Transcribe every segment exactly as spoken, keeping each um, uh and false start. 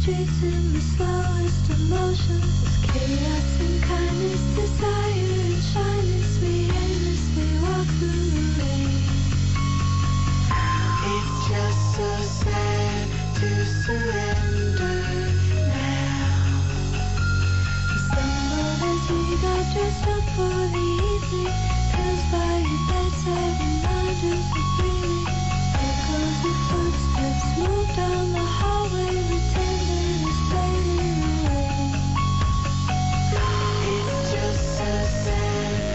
streets in the slowest emotions. There's chaos and kindness, desire and shyness. We aimlessly walk through the rain. It's just so sad to surrender now. We stumbled as we got dressed up for the evening. Pills by your bedside, reminders of breathing. Echoes of footsteps move down the hallway, pretending it's fading away. It's just so sad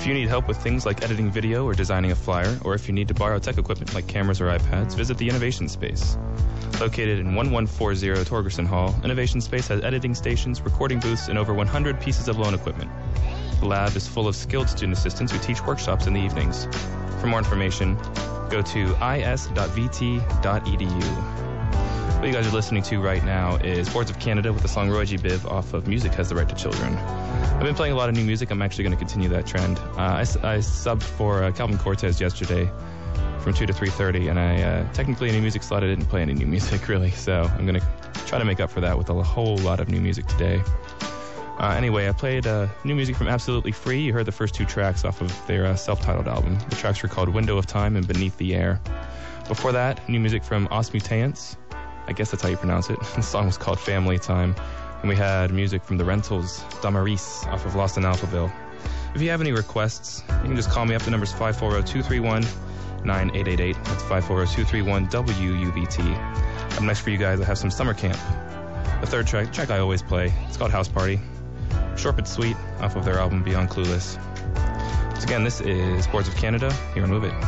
you need help with things like editing video or designing a flyer, or if you need to borrow tech equipment like cameras or iPads, visit the Innovation Space. Located in one one four zero Torgerson Hall, Innovation Space has editing stations, recording booths, and over one hundred pieces of loan equipment. The lab is full of skilled student assistants who teach workshops in the evenings. For more information, go to i s dot v t dot e d u. What you guys are listening to right now is Boards of Canada with the song Roy G. Biv off of Music Has the Right to Children. I've been playing a lot of new music. I'm actually going to continue that trend. Uh, I, I subbed for uh, Calvin Cortez yesterday from two to three thirty, and I uh, technically in a music slot I didn't play any new music really, so I'm going to try to make up for that with a whole lot of new music today. Uh, anyway, I played uh, new music from Absolutely Free. You heard the first two tracks off of their uh, self-titled album. The tracks were called Window of Time and Beneath the Air. Before that, new music from Os Mutantes. I guess that's how you pronounce it. The song was called Family Time. And we had music from The Rentals, Damaris, off of Lost in Alphaville. If you have any requests, you can just call me up. The number's five four zero, two three one, nine eight eight eight. That's five four zero, two three one, W U V T. Up next for you guys, I have some Summer Camp. The third track, track I always play, it's called House Party. Short but sweet, off of their album Beyond Clueless. So again, this is Boards of Canada, here on Move It.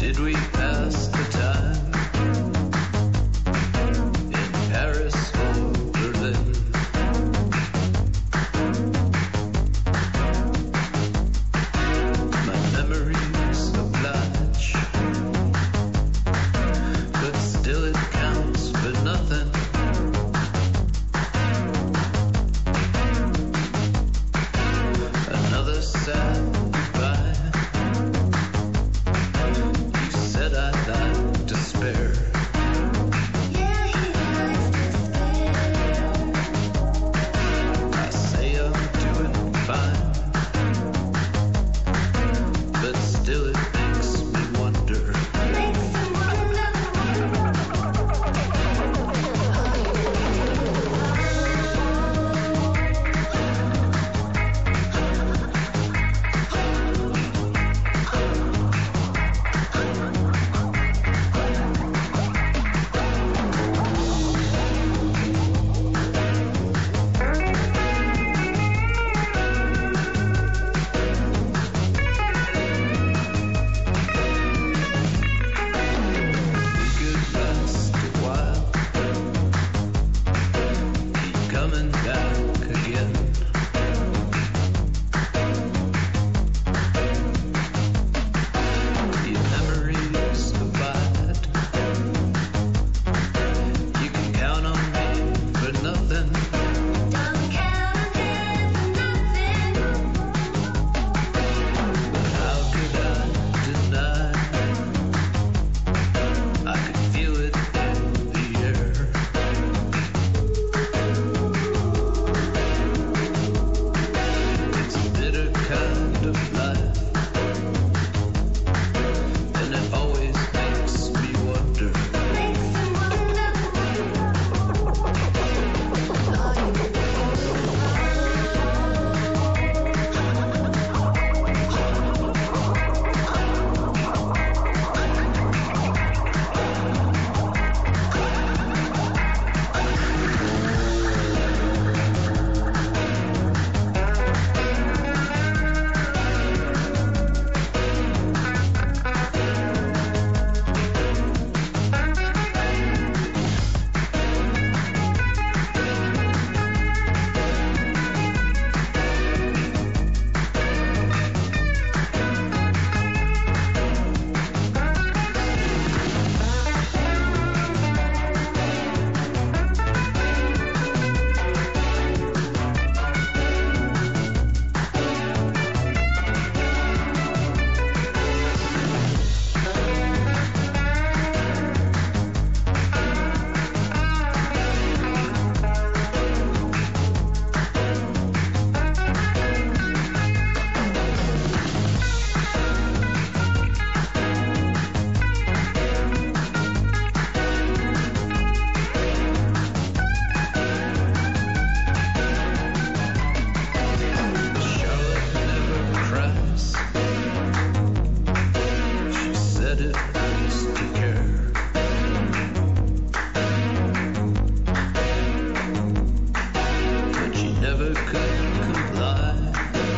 Did we pass the time in Paris or Berlin? My memories oblige, but still it counts for nothing. Another sad goodbye. You said I'd like to spare. Yeah, he likes to spare. I say I'm doing fine, but still it makes me wonder. Makes him We could last a while, keep coming back again. Your memories abide. You can count on me for nothing. Don't count on him for nothing. How could I deny? I could feel it in the air. It's a bitter kind of life, and it always makes me wonder. Makes him wonder. Charlotte never cries. She said it used to care. But she never could comply.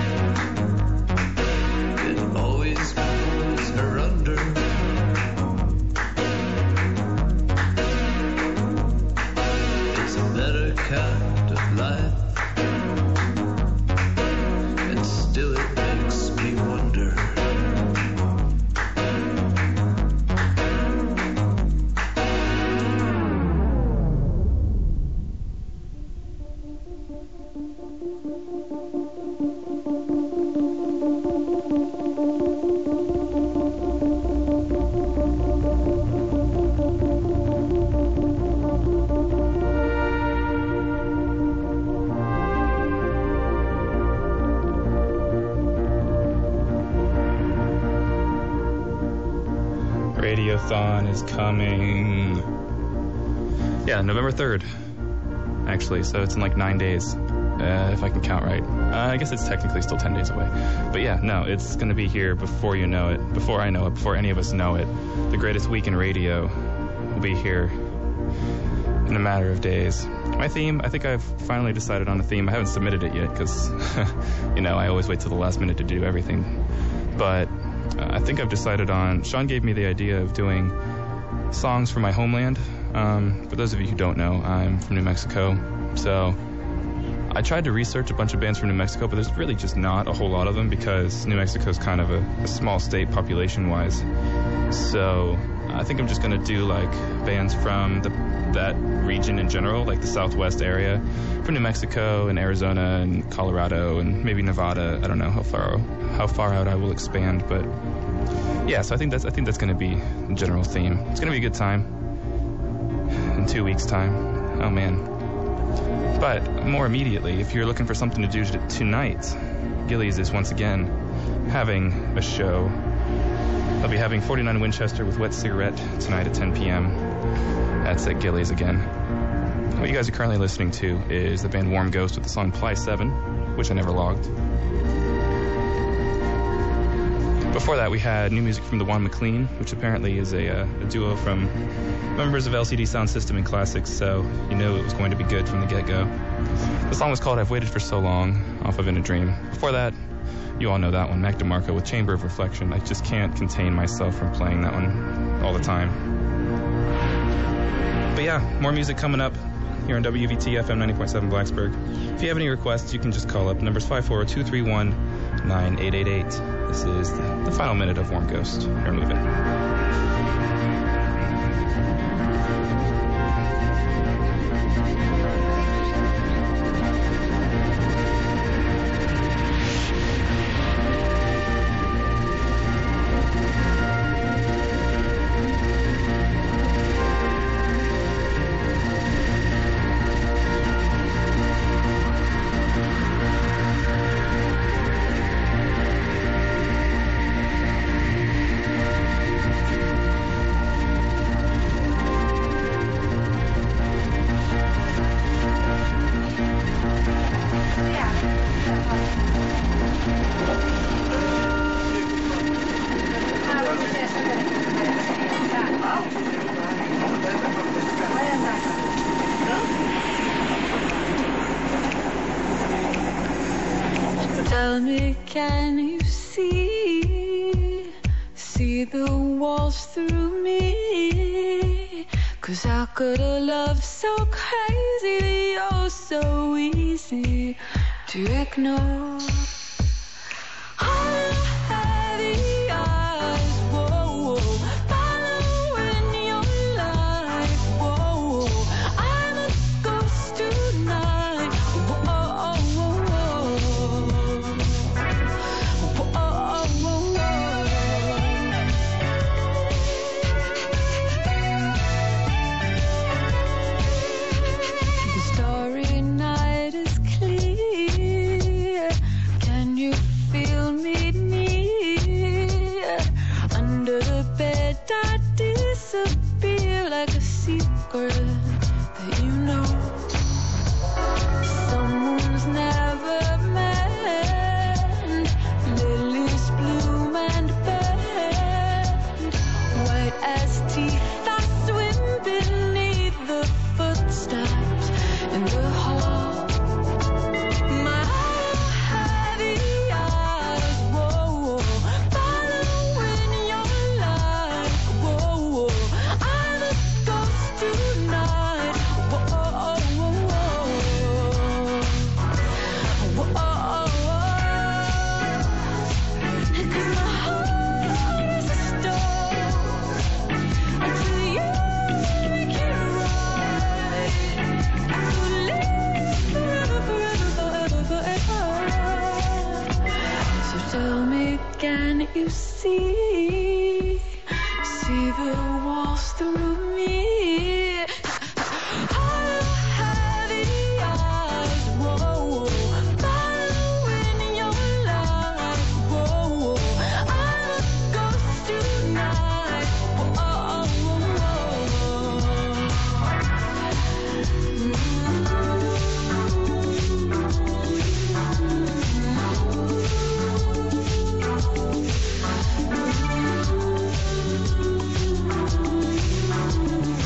It always pulls her under. It's a better kind of life. And still it makes me wonder. Radiothon is coming. Yeah, November third, actually, so it's in like nine days, uh, if I can count right. Uh, I guess it's technically still ten days away. But yeah, no, it's going to be here before you know it, before I know it, before any of us know it. The greatest week in radio will be here in a matter of days. My theme, I think I've finally decided on a theme. I haven't submitted it yet because, you know, I always wait till the last minute to do everything. But uh, I think I've decided on... Sean gave me the idea of doing songs for my homeland. Um, for those of you who don't know, I'm from New Mexico. So I tried to research a bunch of bands from New Mexico, but there's really just not a whole lot of them because New Mexico is kind of a, a small state population-wise. So I think I'm just going to do like bands from the, that region in general, like the southwest area, from New Mexico and Arizona and Colorado and maybe Nevada. I don't know how far how far out I will expand, but yeah. So I think that's I think that's going to be the general theme. It's going to be a good time in two weeks' time. Oh man. But more immediately, if you're looking for something to do t- tonight, Gillies is once again having a show. I'll be having forty-nine Winchester with Wet Cigarette tonight at ten p.m. That's at Gillies again. What you guys are currently listening to is the band Warm Ghost with the song Ply seven, which I never logged. Before that, we had new music from the Juan McLean, which apparently is a, uh, a duo from members of L C D Sound System and Classics, so you know it was going to be good from the get-go. The song was called I've Waited for So Long, off of In a Dream. Before that, you all know that one, Mac DeMarco with Chamber of Reflection. I just can't contain myself from playing that one all the time. But yeah, more music coming up here on W V T F M ninety point seven Blacksburg. If you have any requests, you can just call up. Number's five four zero, two three one, nine eight eight eight. This is the, the final minute of Warm Ghost. Here, move it. Tell me, can you see, see the walls through me? 'Cause how could a love so crazy, oh so easy to ignore? Hollow, heavy eyes, whoa, whoa, following your light, whoa, whoa. I'm a ghost tonight, whoa, whoa, whoa, whoa, whoa, whoa, whoa. The starry night is clear. Can you feel me near? Under the bed I disappear like a secret that you know someone's never meant. Lilies bloom and bend, white as teeth I swim beneath the footsteps in the hall. My heavy eyes, whoa, whoa, following your light, whoa, whoa. I'm a ghost tonight, whoa, whoa, whoa, whoa, whoa. 'Cause my heart is a storm until you make it right. To live forever, forever, forever, forever. So tell me, can you see, see the walls through me? Hollow, heavy eyes, whoa, following your light, whoa, I'm a ghost tonight, whoa, whoa, whoa.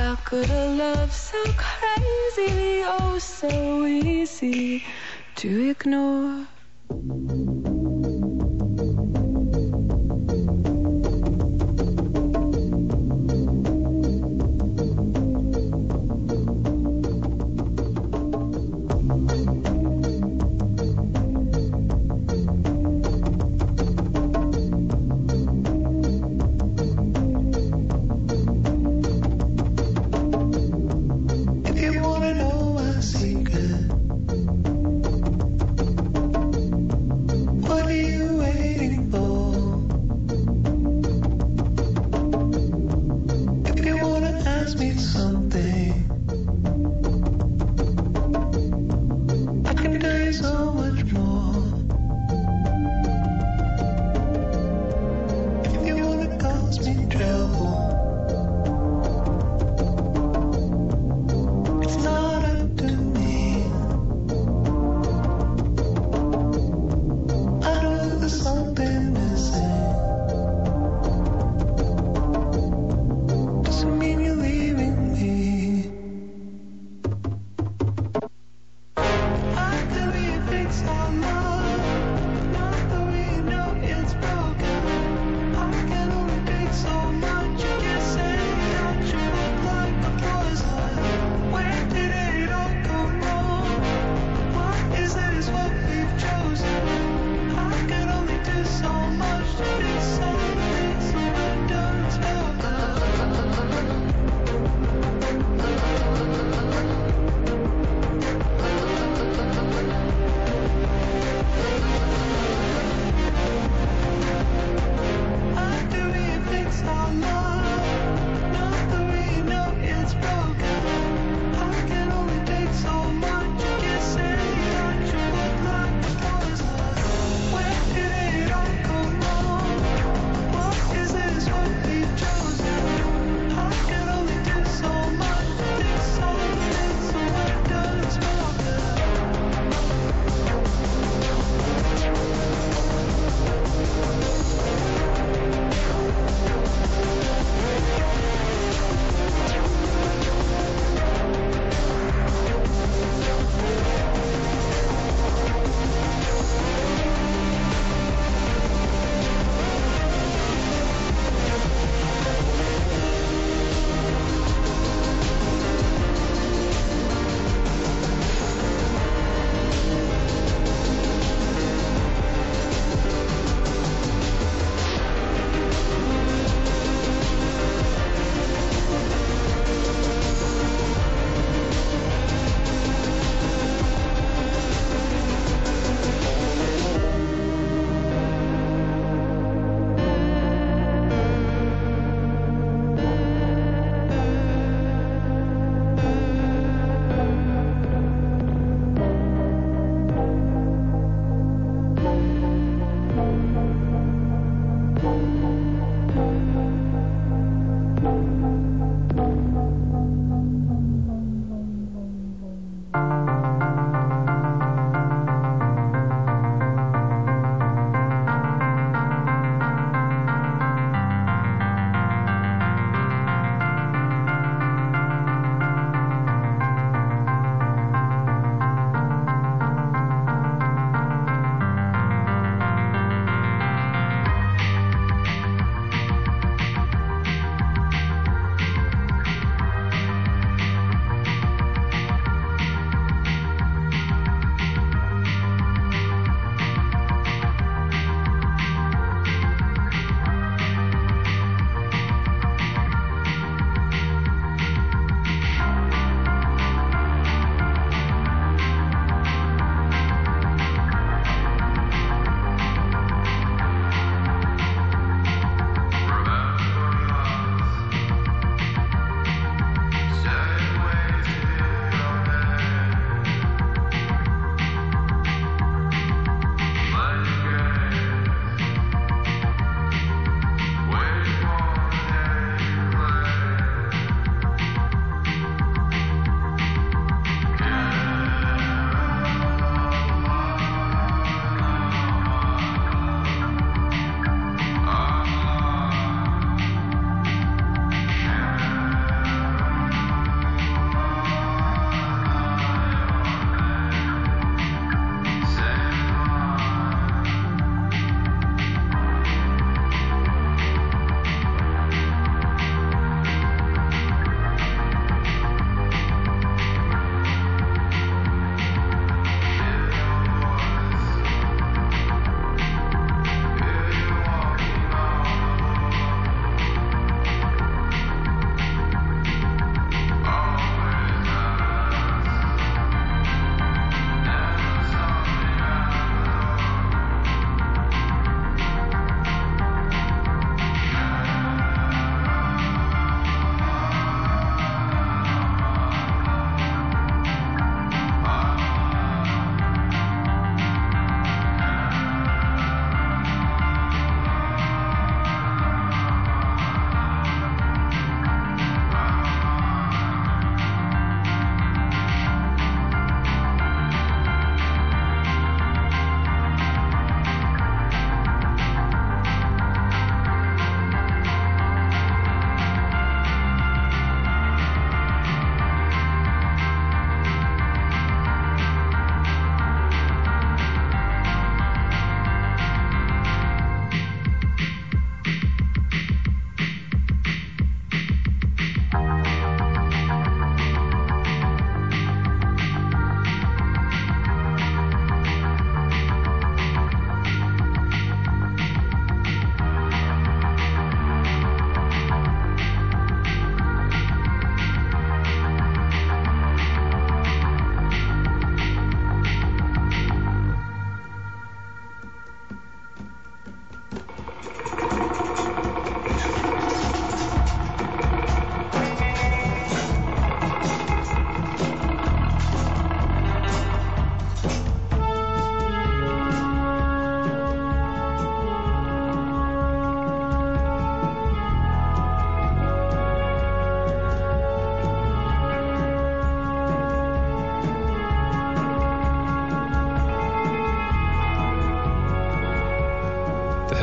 How could a love so crazy be oh so easy to ignore?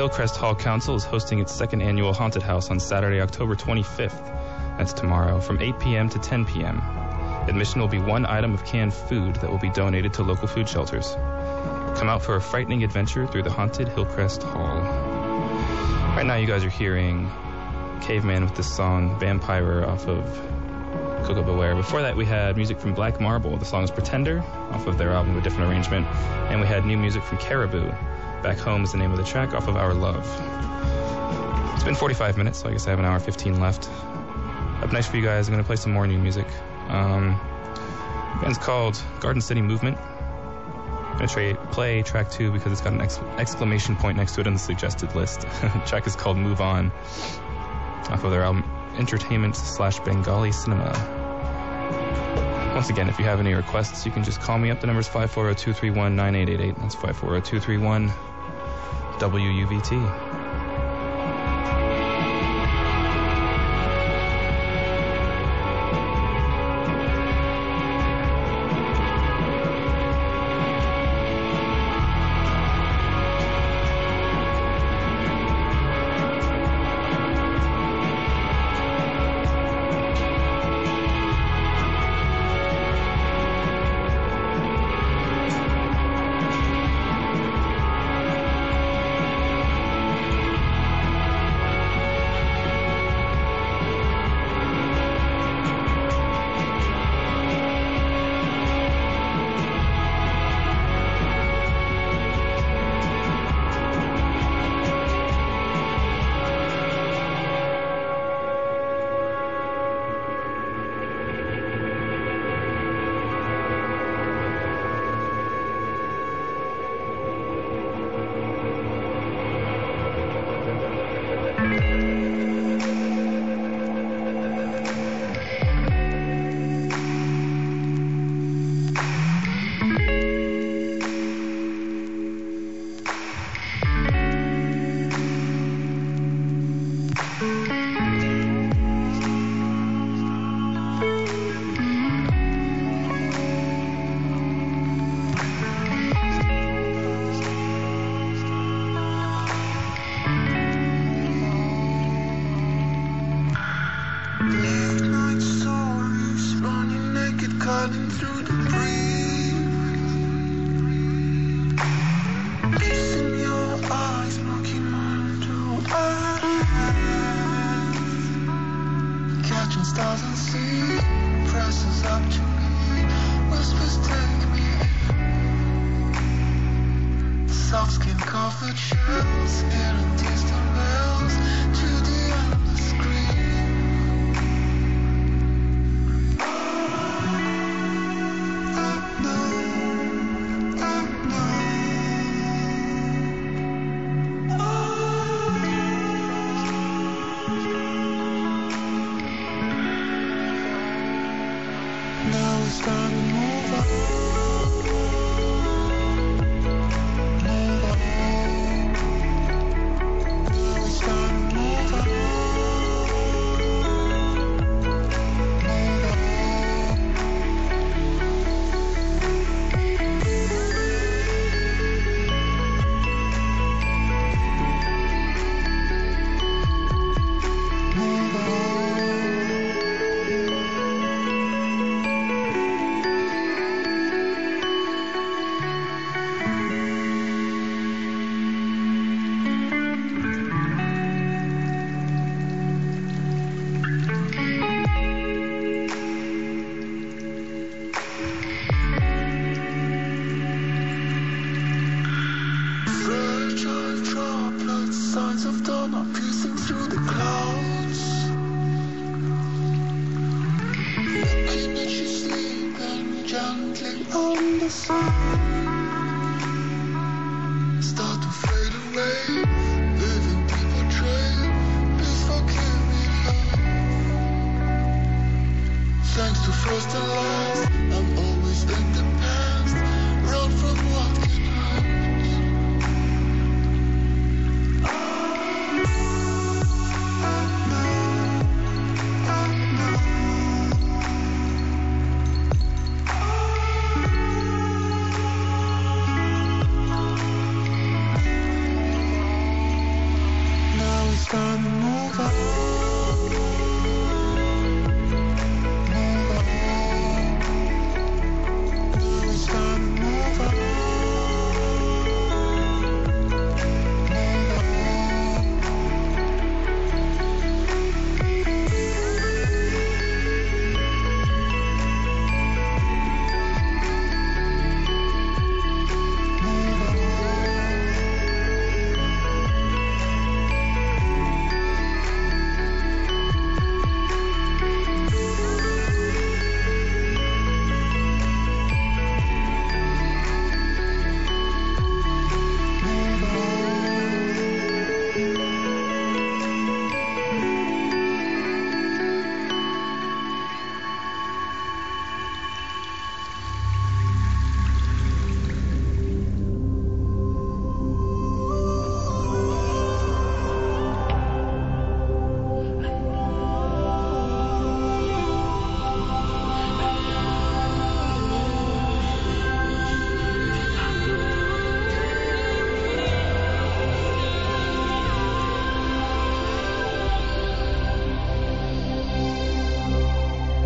Hillcrest Hall Council is hosting its second annual Haunted House on Saturday, October twenty-fifth. That's tomorrow, from eight p.m. to ten p.m. Admission will be one item of canned food that will be donated to local food shelters. Come out for a frightening adventure through the haunted Hillcrest Hall. Right now you guys are hearing Caveman with the song Vampire off of Coco Beware. Before that we had music from Black Marble. The song is Pretender off of their album A Different Arrangement. And we had new music from Caribou. Back Home is the name of the track off of Our Love. It's been forty-five minutes, so I guess I have an hour fifteen left. Up next for you guys, I'm going to play some more new music. Um, the band's called Garden City Movement. I'm going to tra- play track two because it's got an ex- exclamation point next to it on the suggested list. The track is called Move On, off of their album Entertainment slash Bengali Cinema. Once again, if you have any requests, you can just call me up. The number's five four zero, two three one, nine eight eight eight. That's five four zero, two three one, W U V T.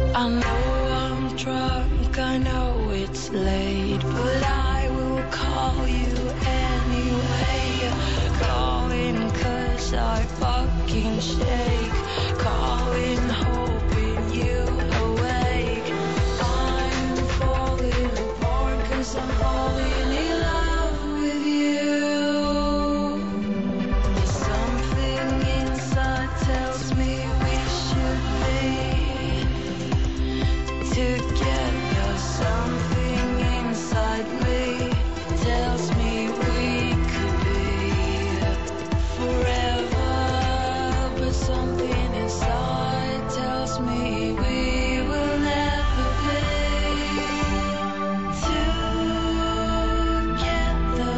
I know I'm drunk, I know it's late, but I will call you anyway. Calling 'cause I fucking shake. Calling, hoping you awake. I'm falling apart 'cause I'm falling in love with you. Something inside tells me we should be together. Something inside me tells me we could be forever. But something inside tells me we will never be together.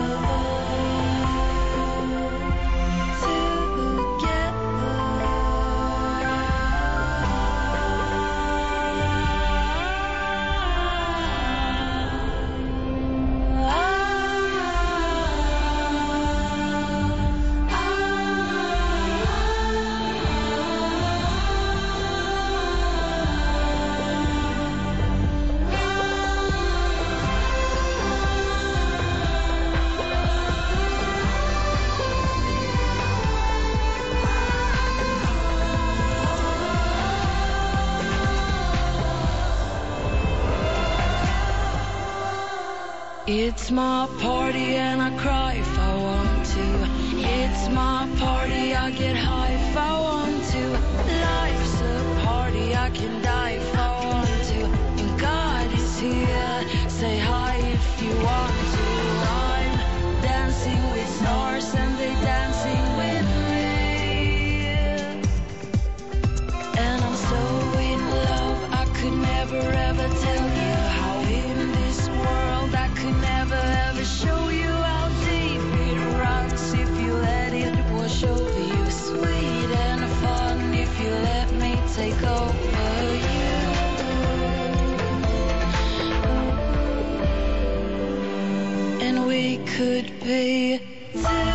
It's my party and I cry if I want to. It's my party, I get high if I want to. Life's a party, I can die if I want to. And God is here, say hi if you want to. I'm dancing with stars and they dancing with me. And I'm so in love, I could never ever tell you how in this world I could never ever show you how deep it runs. If you let it wash over you, sweet and fun. If you let me take over you. And we could be together.